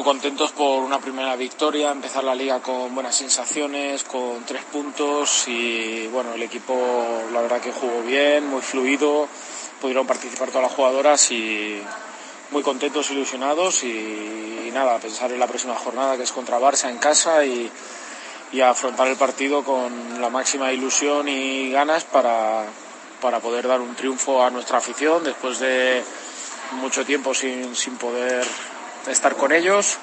contentos por una primera victoria, empezar la liga con buenas sensaciones, con 3 puntos y bueno, el equipo la verdad que jugó bien, muy fluido, pudieron participar todas las jugadoras y muy contentos, ilusionados y nada, pensar en la próxima jornada que es contra Barça en casa y afrontar el partido con la máxima ilusión y ganas para poder dar un triunfo a nuestra afición después de mucho tiempo sin poder estar con ellos